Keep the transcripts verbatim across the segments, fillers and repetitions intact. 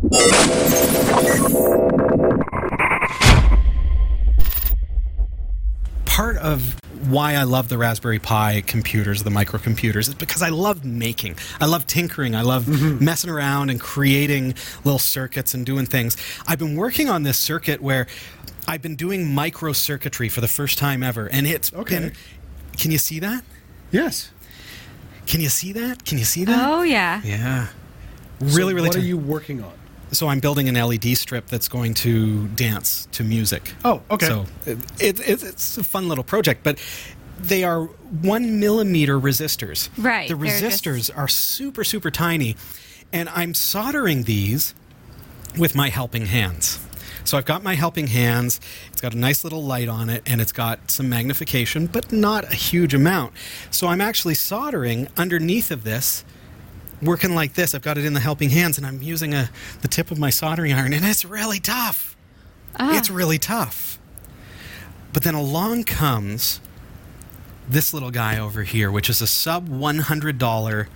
Part of why I love the Raspberry Pi computers, the microcomputers, is because I love making. I love tinkering. I love mm-hmm. messing around and creating little circuits and doing things. I've been working on this circuit where I've been doing microcircuitry for the first time ever, and it's okay. been... Can you see that? Yes. Can you see that? Can you see that? Oh, yeah. Yeah. Really, so really... what t- are you working on? So I'm building an L E D strip that's going to dance to music. Oh, okay. So it, it, it's a fun little project, but they are one millimeter resistors. Right. The resistors just... are super, super tiny, and I'm soldering these with my helping hands. So I've got my helping hands. It's got a nice little light on it, and it's got some magnification, but not a huge amount. So I'm actually soldering underneath of this, working like this. I've got it in the helping hands, and I'm using a the tip of my soldering iron, and it's really tough. Ah. It's really tough. But then along comes this little guy over here, which is a sub one hundred dollars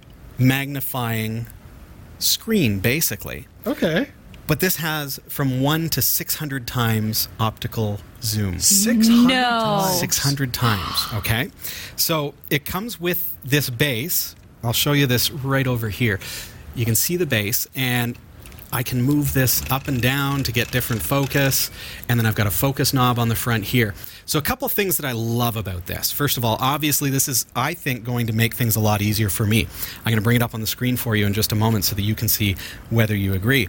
magnifying screen, basically. Okay. But this has from one to six hundred times optical zoom. six hundred no. times? six hundred times, okay? So it comes with this base. I'll show you this right over here. You can see the base, and I can move this up and down to get different focus, and then I've got a focus knob on the front here. So a couple things that I love about this. First of all, obviously this is, I think, going to make things a lot easier for me. I'm going to bring it up on the screen for you in just a moment so that you can see whether you agree.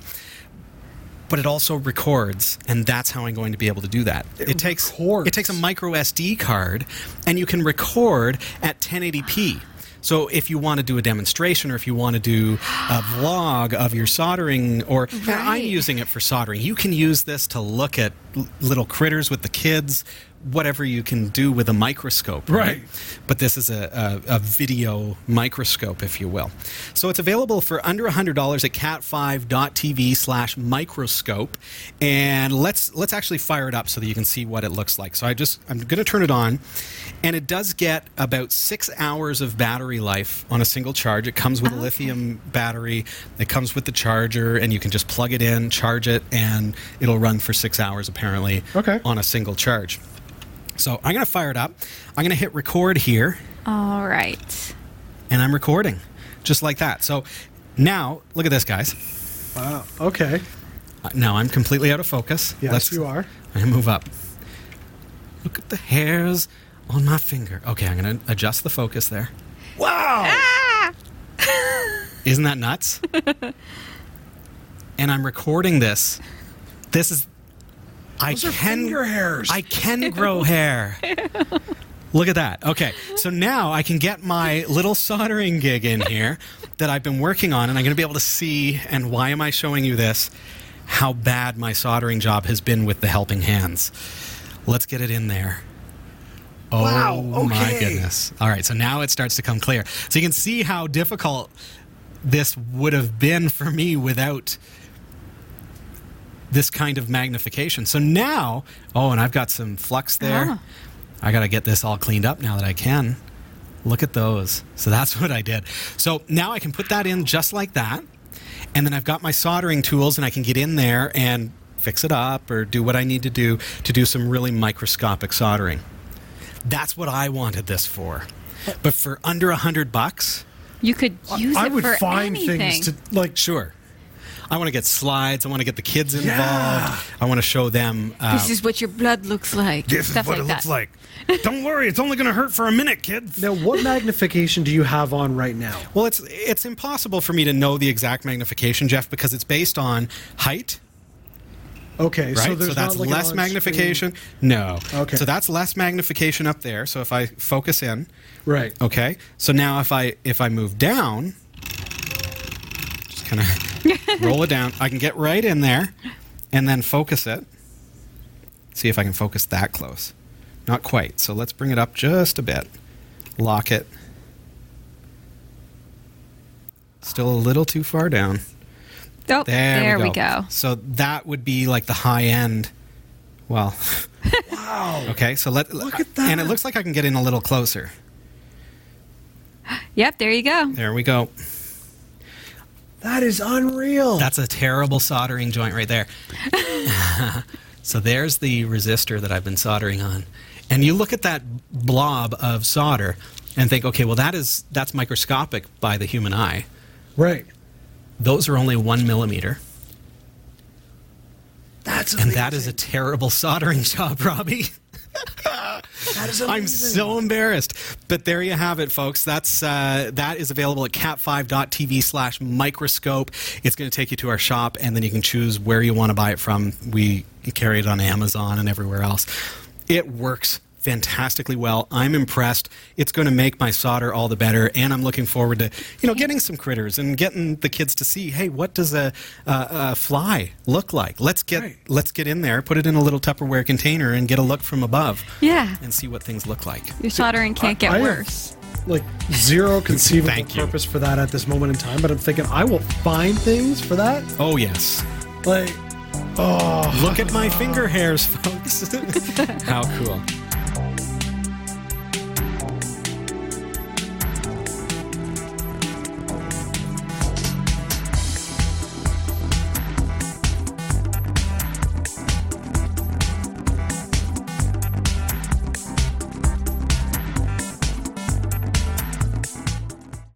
But it also records, and that's how I'm going to be able to do that. It, it takes records. It takes a micro S D card, and you can record at ten eighty p. So if you want to do a demonstration, or if you want to do a vlog of your soldering, or right. I'm using it for soldering. You can use this to look at l- little critters with the kids, whatever you can do with a microscope. Right. right. But this is a, a, a video microscope, if you will. So it's available for under one hundred dollars at cat five dot t v slash microscope. And let's let's actually fire it up so that you can see what it looks like. So I just, I'm going to turn it on. And it does get about six hours of battery life on a single charge. It comes with okay. a lithium battery. It comes with the charger, and you can just plug it in, charge it, and it'll run for six hours, apparently, okay. on a single charge. So I'm going to fire it up. I'm going to hit record here. All right. And I'm recording, just like that. So now, look at this, guys. Wow. Okay. Uh, now I'm completely out of focus. Yes, Let's, you are. I'm going to move up. Look at the hairs on my finger. Okay, I'm going to adjust the focus there. Wow! Ah! Isn't that nuts? And I'm recording this. This is... I Those are can, finger hairs. I can grow hair. Look at that. Okay, so now I can get my little soldering gig in here that I've been working on, and I'm going to be able to see, and why am I showing you this, how bad my soldering job has been with the helping hands. Let's get it in there. Oh, wow, okay. My goodness. All right, so now it starts to come clear. So you can see how difficult this would have been for me without this kind of magnification. So now, oh, and I've got some flux there. Oh. I got to get this all cleaned up now that I can. Look at those. So that's what I did. So now I can put that in just like that, and then I've got my soldering tools, and I can get in there and fix it up or do what I need to do to do some really microscopic soldering. That's what I wanted this for. But for under a hundred bucks, you could use I it would for find anything. things to like. Sure. I want to get slides. I want to get the kids involved. Yeah. I want to show them. Uh, this is what your blood looks like. This Stuff is what like it that. looks like. Don't worry, it's only going to hurt for a minute, kids. Now, what magnification do you have on right now? Well, it's it's impossible for me to know the exact magnification, Jeff, because it's based on height. Okay, right? so there's so that's not like less magnification. No. Okay. So that's less magnification up there. So if I focus in, right. Okay. So now if I if I move down, just kind of roll it down. I can get right in there, and then focus it. See if I can focus that close. Not quite. So let's bring it up just a bit. Lock it. Still a little too far down. Oh, there, there we, we go. go. So that would be like the high end. Well, wow. Okay, so let look at that. And it looks like I can get in a little closer. Yep, there you go. There we go. That is unreal. That's a terrible soldering joint right there. So there's the resistor that I've been soldering on. And you look at that blob of solder and think, okay, well, that is that's microscopic by the human eye. right. Those are only one millimeter. That's And that is a terrible soldering job, Robbie. that is I'm so embarrassed. But there you have it, folks. That's uh, that is available at cat five dot t v slash microscope. It's going to take you to our shop, and then you can choose where you want to buy it from. We carry it on Amazon and everywhere else. It works fantastically well. I'm impressed. It's going to make my solder all the better, and I'm looking forward to, you know, getting some critters and getting the kids to see, hey, what does a, a, a fly look like? Let's get Right. let's get in there, put it in a little Tupperware container, and get a look from above, Yeah. and see what things look like. Your soldering can't get I have- worse. like zero conceivable Thank you. purpose for that at this moment in time, but I'm thinking I will find things for that. Oh yes. Like, oh, Look at my finger hairs, folks. How cool.